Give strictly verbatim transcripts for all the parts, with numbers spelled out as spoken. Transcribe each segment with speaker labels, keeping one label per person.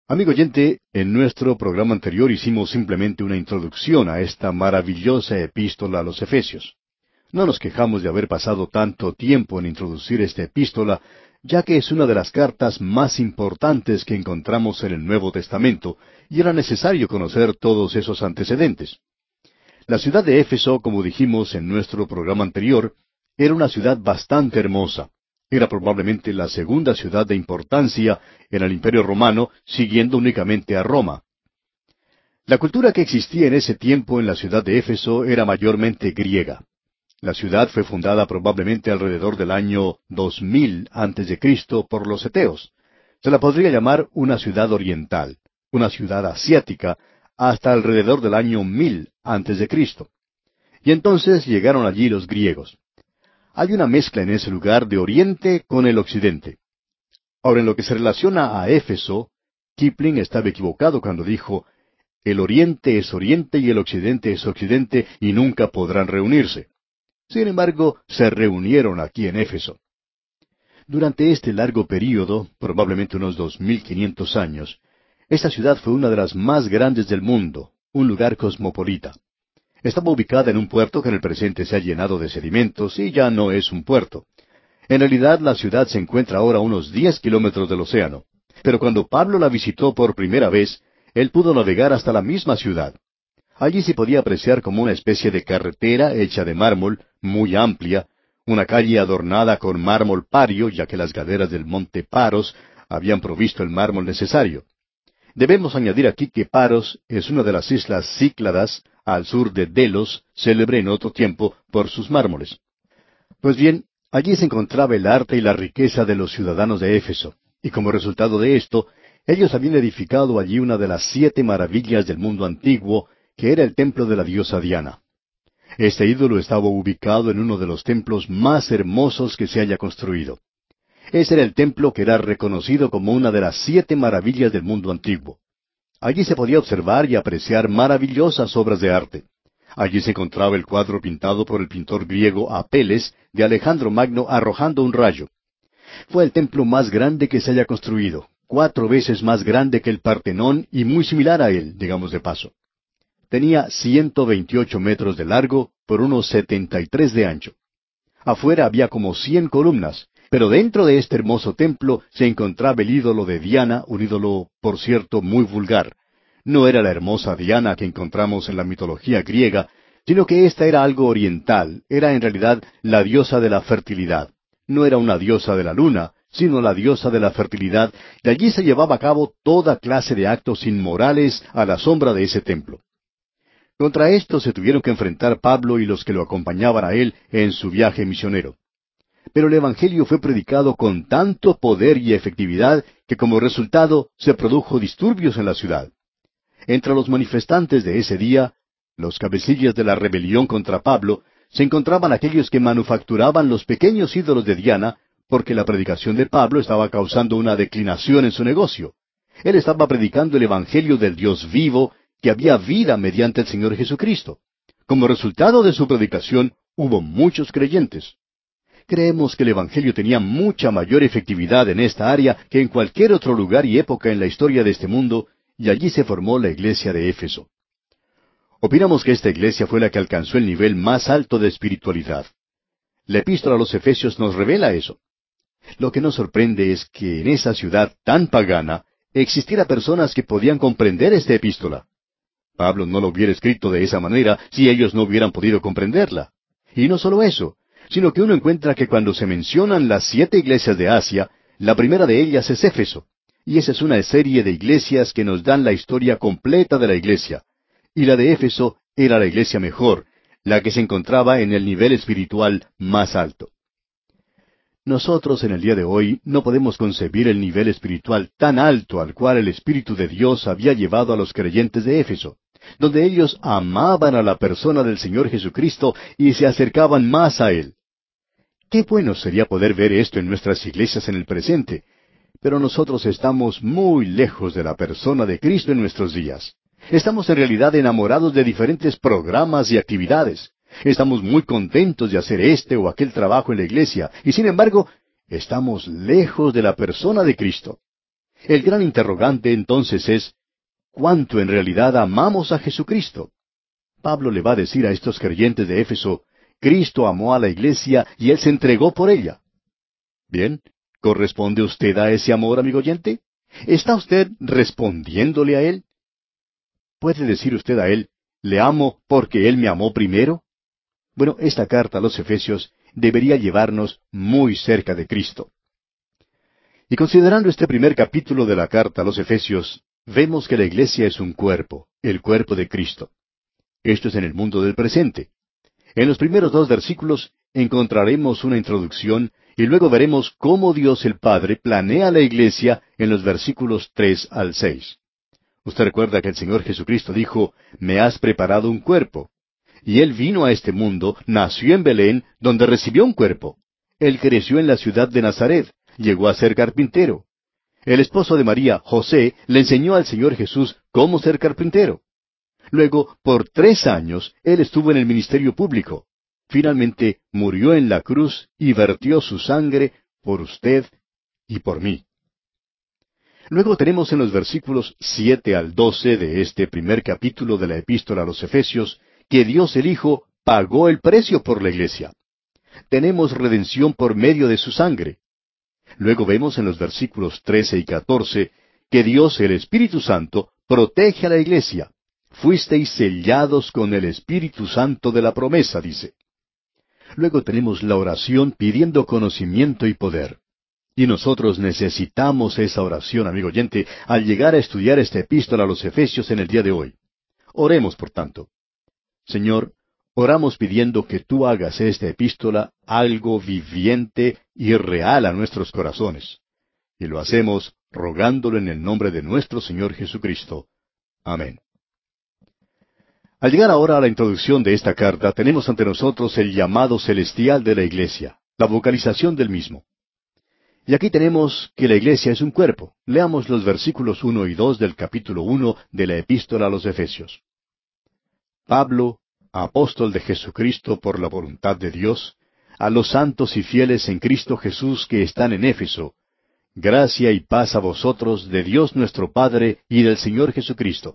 Speaker 1: Amigo oyente, en nuestro programa anterior hicimos simplemente una introducción a esta maravillosa epístola a los Efesios. No nos quejamos de haber pasado tanto tiempo en introducir esta epístola, ya que es una de las cartas más importantes que encontramos en el Nuevo Testamento, y era necesario conocer todos esos antecedentes. La ciudad de Éfeso, como dijimos en nuestro programa anterior, era una ciudad bastante hermosa. Era probablemente la segunda ciudad de importancia en el Imperio Romano, siguiendo únicamente a Roma. La cultura que existía en ese tiempo en la ciudad de Éfeso era mayormente griega. La ciudad fue fundada probablemente alrededor del año dos mil antes de Cristo por los eteos. Se la podría llamar una ciudad oriental, una ciudad asiática, hasta alrededor del año mil antes de Cristo. Y entonces llegaron allí los griegos. Hay una mezcla en ese lugar de Oriente con el Occidente. Ahora, en lo que se relaciona a Éfeso, Kipling estaba equivocado cuando dijo, el Oriente es Oriente y el Occidente es Occidente y nunca podrán reunirse. Sin embargo, se reunieron aquí en Éfeso. Durante este largo período, probablemente unos dos mil quinientos años, esta ciudad fue una de las más grandes del mundo, un lugar cosmopolita. Estaba ubicada en un puerto que en el presente se ha llenado de sedimentos y ya no es un puerto. En realidad la ciudad se encuentra ahora a unos diez kilómetros del océano. Pero cuando Pablo la visitó por primera vez, él pudo navegar hasta la misma ciudad. Allí se podía apreciar como una especie de carretera hecha de mármol, muy amplia, una calle adornada con mármol pario, ya que las gaderas del monte Paros habían provisto el mármol necesario. Debemos añadir aquí que Paros es una de las islas Cícladas, al sur de Delos, célebre en otro tiempo por sus mármoles. Pues bien, allí se encontraba el arte y la riqueza de los ciudadanos de Éfeso, y como resultado de esto, ellos habían edificado allí una de las siete maravillas del mundo antiguo, que era el templo de la diosa Diana. Este ídolo estaba ubicado en uno de los templos más hermosos que se haya construido. Ese era el templo que era reconocido como una de las siete maravillas del mundo antiguo. Allí se podía observar y apreciar maravillosas obras de arte. Allí se encontraba el cuadro pintado por el pintor griego Apeles de Alejandro Magno arrojando un rayo. Fue el templo más grande que se haya construido, cuatro veces más grande que el Partenón y muy similar a él, digamos de paso. Tenía ciento veintiocho metros de largo por unos setenta y tres de ancho. Afuera había como cien columnas, pero dentro de este hermoso templo se encontraba el ídolo de Diana, un ídolo, por cierto, muy vulgar. No era la hermosa Diana que encontramos en la mitología griega, sino que ésta era algo oriental, era en realidad la diosa de la fertilidad. No era una diosa de la luna, sino la diosa de la fertilidad, y allí se llevaba a cabo toda clase de actos inmorales a la sombra de ese templo. Contra esto se tuvieron que enfrentar Pablo y los que lo acompañaban a él en su viaje misionero. Pero el Evangelio fue predicado con tanto poder y efectividad que como resultado se produjo disturbios en la ciudad. Entre los manifestantes de ese día, los cabecillas de la rebelión contra Pablo, se encontraban aquellos que manufacturaban los pequeños ídolos de Diana, porque la predicación de Pablo estaba causando una declinación en su negocio. Él estaba predicando el Evangelio del Dios vivo, que había vida mediante el Señor Jesucristo. Como resultado de su predicación, hubo muchos creyentes. Creemos que el Evangelio tenía mucha mayor efectividad en esta área que en cualquier otro lugar y época en la historia de este mundo, y allí se formó la iglesia de Éfeso. Opinamos que esta iglesia fue la que alcanzó el nivel más alto de espiritualidad. La epístola a los Efesios nos revela eso. Lo que nos sorprende es que en esa ciudad tan pagana existiera personas que podían comprender esta epístola. Pablo no lo hubiera escrito de esa manera si ellos no hubieran podido comprenderla. Y no solo eso, sino que uno encuentra que cuando se mencionan las siete iglesias de Asia, la primera de ellas es Éfeso. Y esa es una serie de iglesias que nos dan la historia completa de la iglesia. Y la de Éfeso era la iglesia mejor, la que se encontraba en el nivel espiritual más alto. Nosotros en el día de hoy no podemos concebir el nivel espiritual tan alto al cual el Espíritu de Dios había llevado a los creyentes de Éfeso, donde ellos amaban a la persona del Señor Jesucristo y se acercaban más a Él. Qué bueno sería poder ver esto en nuestras iglesias en el presente, pero nosotros estamos muy lejos de la persona de Cristo en nuestros días. Estamos en realidad enamorados de diferentes programas y actividades. Estamos muy contentos de hacer este o aquel trabajo en la iglesia, y sin embargo, estamos lejos de la persona de Cristo. El gran interrogante entonces es, ¿cuánto en realidad amamos a Jesucristo? Pablo le va a decir a estos creyentes de Éfeso, Cristo amó a la iglesia y Él se entregó por ella. Bien, ¿corresponde usted a ese amor, amigo oyente? ¿Está usted respondiéndole a Él? ¿Puede decir usted a Él, le amo porque Él me amó primero? Bueno, esta carta a los Efesios debería llevarnos muy cerca de Cristo. Y considerando este primer capítulo de la carta a los Efesios, vemos que la iglesia es un cuerpo, el cuerpo de Cristo. Esto es en el mundo del presente. En los primeros dos versículos encontraremos una introducción y luego veremos cómo Dios el Padre planea la iglesia en los versículos tres al seis. Usted recuerda que el Señor Jesucristo dijo, «Me has preparado un cuerpo». Y Él vino a este mundo, nació en Belén, donde recibió un cuerpo. Él creció en la ciudad de Nazaret, llegó a ser carpintero. El esposo de María, José, le enseñó al Señor Jesús cómo ser carpintero. Luego, por tres años, Él estuvo en el ministerio público. Finalmente, murió en la cruz y vertió su sangre por usted y por mí. Luego tenemos en los versículos siete al doce de este primer capítulo de la Epístola a los Efesios que Dios el Hijo pagó el precio por la iglesia. Tenemos redención por medio de su sangre. Luego vemos en los versículos trece y catorce que Dios, el Espíritu Santo, protege a la iglesia. Fuisteis sellados con el Espíritu Santo de la promesa, dice. Luego tenemos la oración pidiendo conocimiento y poder. Y nosotros necesitamos esa oración, amigo oyente, al llegar a estudiar esta epístola a los Efesios en el día de hoy. Oremos, por tanto. Señor, oramos pidiendo que tú hagas esta epístola algo viviente y real a nuestros corazones. Y lo hacemos rogándolo en el nombre de nuestro Señor Jesucristo. Amén. Al llegar ahora a la introducción de esta carta, tenemos ante nosotros el llamado celestial de la iglesia, la vocalización del mismo. Y aquí tenemos que la iglesia es un cuerpo. Leamos los versículos uno y dos del capítulo uno de la epístola a los Efesios. Pablo, apóstol de Jesucristo por la voluntad de Dios, a los santos y fieles en Cristo Jesús que están en Éfeso, gracia y paz a vosotros de Dios nuestro Padre y del Señor Jesucristo.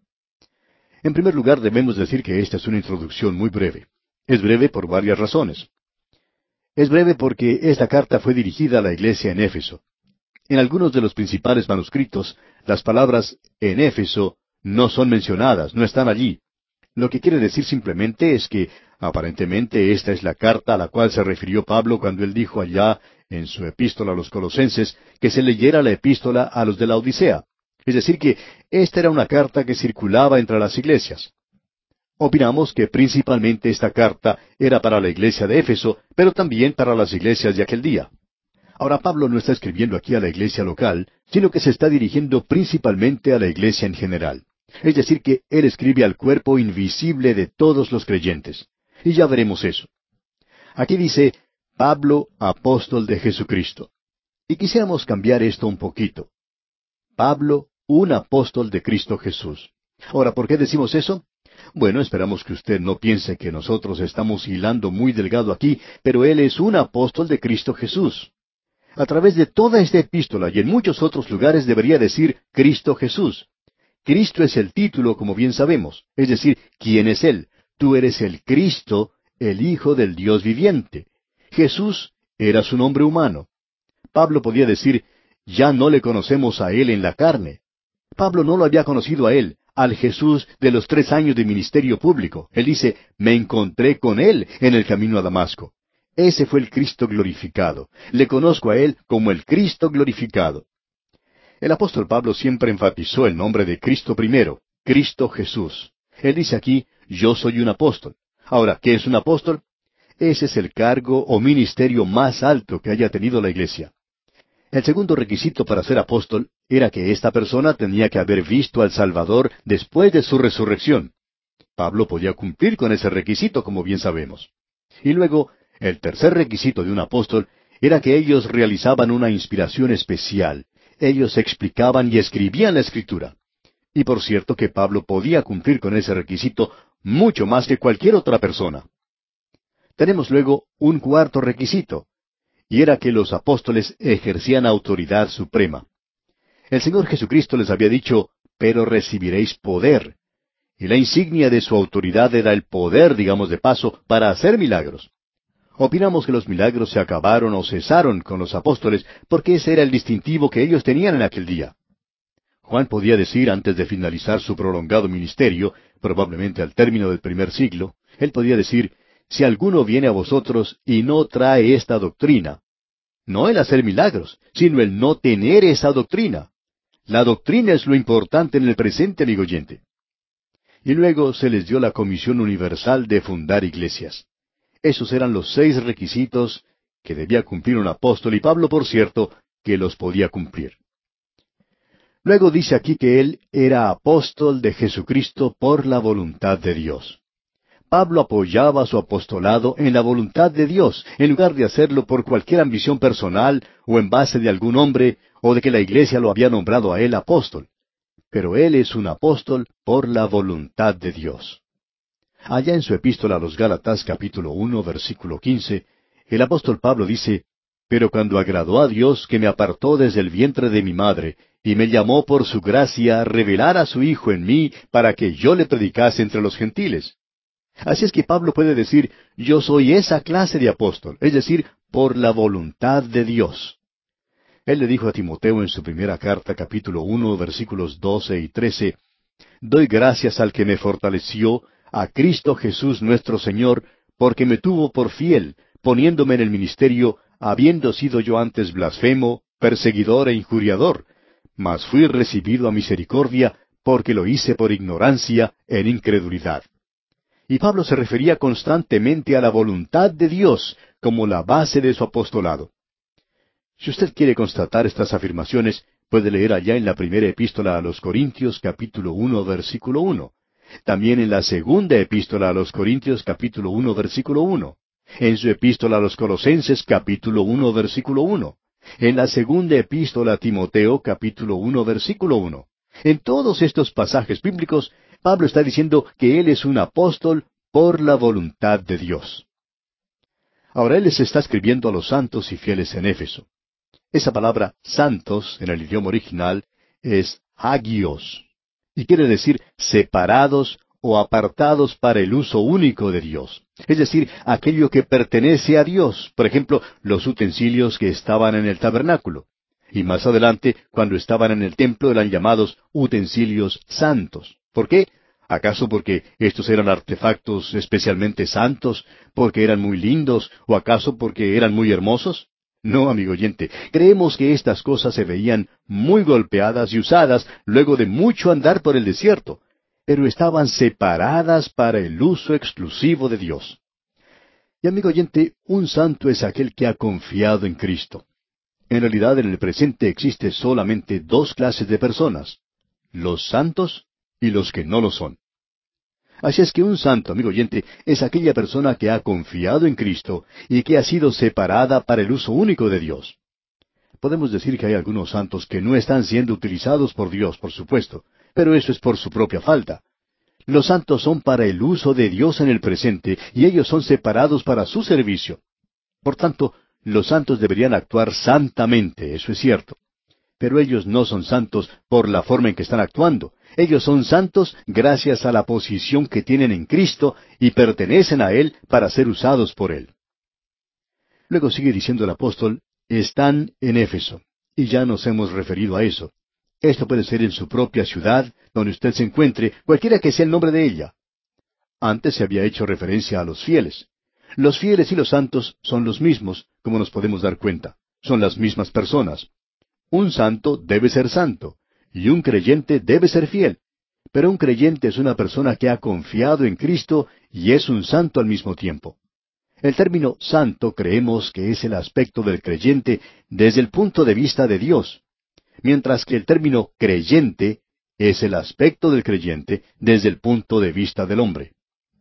Speaker 1: En primer lugar, debemos decir que esta es una introducción muy breve. Es breve por varias razones. Es breve porque esta carta fue dirigida a la iglesia en Éfeso. En algunos de los principales manuscritos, las palabras en Éfeso no son mencionadas, no están allí. Lo que quiere decir simplemente es que, aparentemente, esta es la carta a la cual se refirió Pablo cuando él dijo allá, en su epístola a los Colosenses, que se leyera la epístola a los de la Odisea. Es decir, que esta era una carta que circulaba entre las iglesias. Opinamos que principalmente esta carta era para la iglesia de Éfeso, pero también para las iglesias de aquel día. Ahora, Pablo no está escribiendo aquí a la iglesia local, sino que se está dirigiendo principalmente a la iglesia en general. Es decir, que él escribe al cuerpo invisible de todos los creyentes. Y ya veremos eso. Aquí dice, Pablo, apóstol de Jesucristo. Y quisiéramos cambiar esto un poquito. Pablo, un apóstol de Cristo Jesús. Ahora, ¿por qué decimos eso? Bueno, esperamos que usted no piense que nosotros estamos hilando muy delgado aquí, pero él es un apóstol de Cristo Jesús. A través de toda esta epístola y en muchos otros lugares debería decir Cristo Jesús. Cristo es el título, como bien sabemos. Es decir, ¿quién es Él? Tú eres el Cristo, el Hijo del Dios viviente. Jesús era su nombre humano. Pablo podía decir, ya no le conocemos a Él en la carne. Pablo no lo había conocido a Él, al Jesús de los tres años de ministerio público. Él dice, me encontré con Él en el camino a Damasco. Ese fue el Cristo glorificado. Le conozco a Él como el Cristo glorificado. El apóstol Pablo siempre enfatizó el nombre de Cristo primero, Cristo Jesús. Él dice aquí, yo soy un apóstol. Ahora, ¿qué es un apóstol? Ese es el cargo o ministerio más alto que haya tenido la iglesia. El segundo requisito para ser apóstol era que esta persona tenía que haber visto al Salvador después de su resurrección. Pablo podía cumplir con ese requisito, como bien sabemos. Y luego, el tercer requisito de un apóstol era que ellos realizaban una inspiración especial. Ellos explicaban y escribían la Escritura. Y por cierto que Pablo podía cumplir con ese requisito mucho más que cualquier otra persona. Tenemos luego un cuarto requisito, y era que los apóstoles ejercían autoridad suprema. El Señor Jesucristo les había dicho, pero recibiréis poder. Y la insignia de su autoridad era el poder, digamos de paso, para hacer milagros. Opinamos que los milagros se acabaron o cesaron con los apóstoles porque ese era el distintivo que ellos tenían en aquel día. Juan podía decir antes de finalizar su prolongado ministerio, probablemente al término del primer siglo, él podía decir, si alguno viene a vosotros y no trae esta doctrina, no el hacer milagros, sino el no tener esa doctrina. La doctrina es lo importante en el presente, amigo oyente. Y luego se les dio la comisión universal de fundar iglesias. Esos eran los seis requisitos que debía cumplir un apóstol, y Pablo, por cierto, que los podía cumplir. Luego dice aquí que él era apóstol de Jesucristo por la voluntad de Dios. Pablo apoyaba su apostolado en la voluntad de Dios, en lugar de hacerlo por cualquier ambición personal o en base de algún hombre o de que la iglesia lo había nombrado a él apóstol. Pero él es un apóstol por la voluntad de Dios. Allá en su epístola a los Gálatas capítulo uno versículo quince, el apóstol Pablo dice, «Pero cuando agradó a Dios que me apartó desde el vientre de mi madre, y me llamó por su gracia a revelar a su Hijo en mí para que yo le predicase entre los gentiles». Así es que Pablo puede decir, yo soy esa clase de apóstol, es decir, por la voluntad de Dios. Él le dijo a Timoteo en su primera carta, capítulo uno, versículos doce y trece, «Doy gracias al que me fortaleció, a Cristo Jesús nuestro Señor, porque me tuvo por fiel, poniéndome en el ministerio, habiendo sido yo antes blasfemo, perseguidor e injuriador, mas fui recibido a misericordia, porque lo hice por ignorancia, en incredulidad». Y Pablo se refería constantemente a la voluntad de Dios como la base de su apostolado. Si usted quiere constatar estas afirmaciones, puede leer allá en la primera epístola a los Corintios, capítulo uno, versículo uno. También en la segunda epístola a los Corintios, capítulo uno, versículo uno. En su epístola a los Colosenses, capítulo uno, versículo uno. En la segunda epístola a Timoteo, capítulo uno, versículo uno. En todos estos pasajes bíblicos, Pablo está diciendo que él es un apóstol por la voluntad de Dios. Ahora él les está escribiendo a los santos y fieles en Éfeso. Esa palabra santos en el idioma original es hagios, y quiere decir separados o apartados para el uso único de Dios. Es decir, aquello que pertenece a Dios, por ejemplo, los utensilios que estaban en el tabernáculo. Y más adelante, cuando estaban en el templo, eran llamados utensilios santos. ¿Por qué? ¿Acaso porque estos eran artefactos especialmente santos, porque eran muy lindos, o acaso porque eran muy hermosos? No, amigo oyente, creemos que estas cosas se veían muy golpeadas y usadas luego de mucho andar por el desierto, pero estaban separadas para el uso exclusivo de Dios. Y amigo oyente, un santo es aquel que ha confiado en Cristo. En realidad, en el presente existe solamente dos clases de personas, los santos y los que no lo son. Así es que un santo, amigo oyente, es aquella persona que ha confiado en Cristo y que ha sido separada para el uso único de Dios. Podemos decir que hay algunos santos que no están siendo utilizados por Dios, por supuesto, pero eso es por su propia falta. Los santos son para el uso de Dios en el presente y ellos son separados para su servicio. Por tanto, los santos deberían actuar santamente, eso es cierto. Pero ellos no son santos por la forma en que están actuando. Ellos son santos gracias a la posición que tienen en Cristo y pertenecen a Él para ser usados por Él. Luego sigue diciendo el apóstol, están en Éfeso. Y ya nos hemos referido a eso. Esto puede ser en su propia ciudad, donde usted se encuentre, cualquiera que sea el nombre de ella. Antes se había hecho referencia a los fieles. Los fieles y los santos son los mismos, como nos podemos dar cuenta. Son las mismas personas. Un santo debe ser santo, y un creyente debe ser fiel. Pero un creyente es una persona que ha confiado en Cristo y es un santo al mismo tiempo. El término santo creemos que es el aspecto del creyente desde el punto de vista de Dios, mientras que el término creyente es el aspecto del creyente desde el punto de vista del hombre.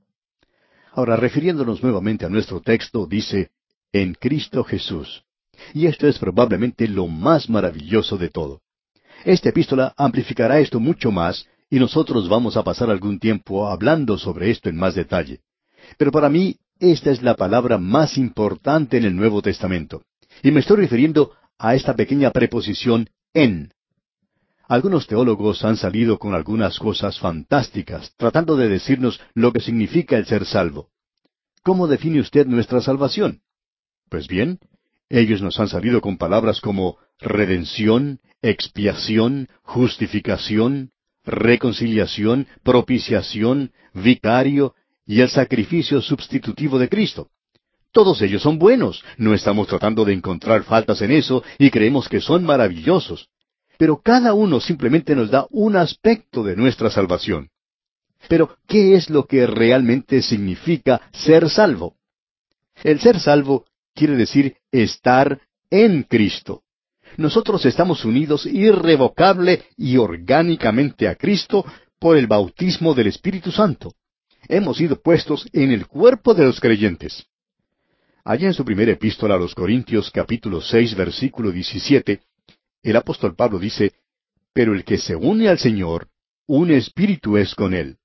Speaker 1: Ahora, refiriéndonos nuevamente a nuestro texto, dice, en Cristo Jesús. Y esto es probablemente lo más maravilloso de todo. Esta epístola amplificará esto mucho más, y nosotros vamos a pasar algún tiempo hablando sobre esto en más detalle. Pero para mí, esta es la palabra más importante en el Nuevo Testamento. Y me estoy refiriendo a esta pequeña preposición en. Algunos teólogos han salido con algunas cosas fantásticas, tratando de decirnos lo que significa el ser salvo. ¿Cómo define usted nuestra salvación? Pues bien, ellos nos han salido con palabras como redención, expiación, justificación, reconciliación, propiciación, vicario y el sacrificio sustitutivo de Cristo. Todos ellos son buenos, no estamos tratando de encontrar faltas en eso y creemos que son maravillosos. Pero cada uno simplemente nos da un aspecto de nuestra salvación. Pero, ¿qué es lo que realmente significa ser salvo? El ser salvo quiere decir estar en Cristo. Nosotros estamos unidos irrevocable y orgánicamente a Cristo por el bautismo del Espíritu Santo. Hemos sido puestos en el cuerpo de los creyentes. Allá en su primera epístola a los Corintios, capítulo seis, versículo diecisiete, el apóstol Pablo dice, «Pero el que se une al Señor, un espíritu es con Él».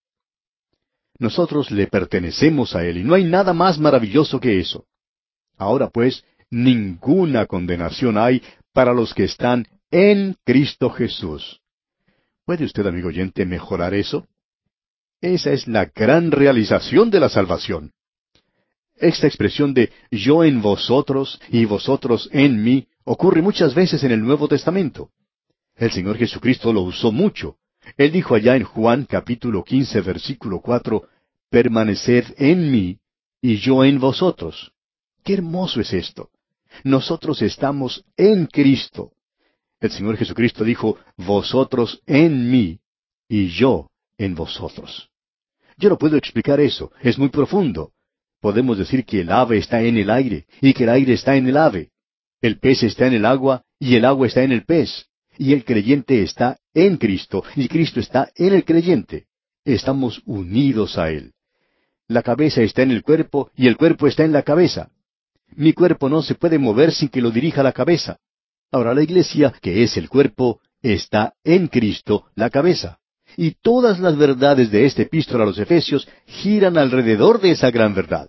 Speaker 1: Nosotros le pertenecemos a Él y no hay nada más maravilloso que eso. Ahora pues, ninguna condenación hay para los que están en Cristo Jesús. ¿Puede usted, amigo oyente, mejorar eso? Esa es la gran realización de la salvación. Esta expresión de yo en vosotros y vosotros en mí ocurre muchas veces en el Nuevo Testamento. El Señor Jesucristo lo usó mucho. Él dijo allá en Juan capítulo quince, versículo cuatro, «Permaneced en mí y yo en vosotros». ¡Qué hermoso es esto! Nosotros estamos en Cristo. El Señor Jesucristo dijo, «Vosotros en mí y yo en vosotros». Yo no puedo explicar eso, es muy profundo. Podemos decir que el ave está en el aire y que el aire está en el ave. El pez está en el agua y el agua está en el pez. Y el creyente está en Cristo y Cristo está en el creyente. Estamos unidos a Él. La cabeza está en el cuerpo y el cuerpo está en la cabeza. Mi cuerpo no se puede mover sin que lo dirija la cabeza. Ahora la iglesia, que es el cuerpo, está en Cristo, la cabeza. Y todas las verdades de esta epístola a los Efesios giran alrededor de esa gran verdad.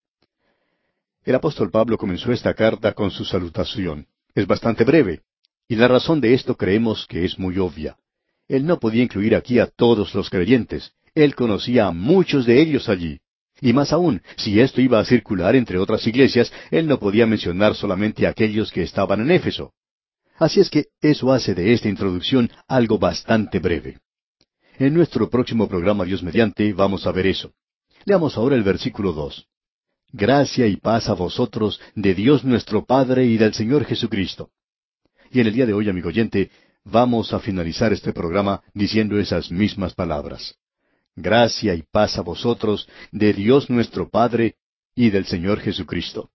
Speaker 1: El apóstol Pablo comenzó esta carta con su salutación. Es bastante breve. Y la razón de esto creemos que es muy obvia. Él no podía incluir aquí a todos los creyentes. Él conocía a muchos de ellos allí. Y más aún, si esto iba a circular entre otras iglesias, él no podía mencionar solamente a aquellos que estaban en Éfeso. Así es que eso hace de esta introducción algo bastante breve. En nuestro próximo programa, Dios mediante, vamos a ver eso. Leamos ahora el versículo dos. Gracia y paz a vosotros de Dios nuestro Padre y del Señor Jesucristo. Y en el día de hoy, amigo oyente, vamos a finalizar este programa diciendo esas mismas palabras. Gracia y paz a vosotros de Dios nuestro Padre y del Señor Jesucristo.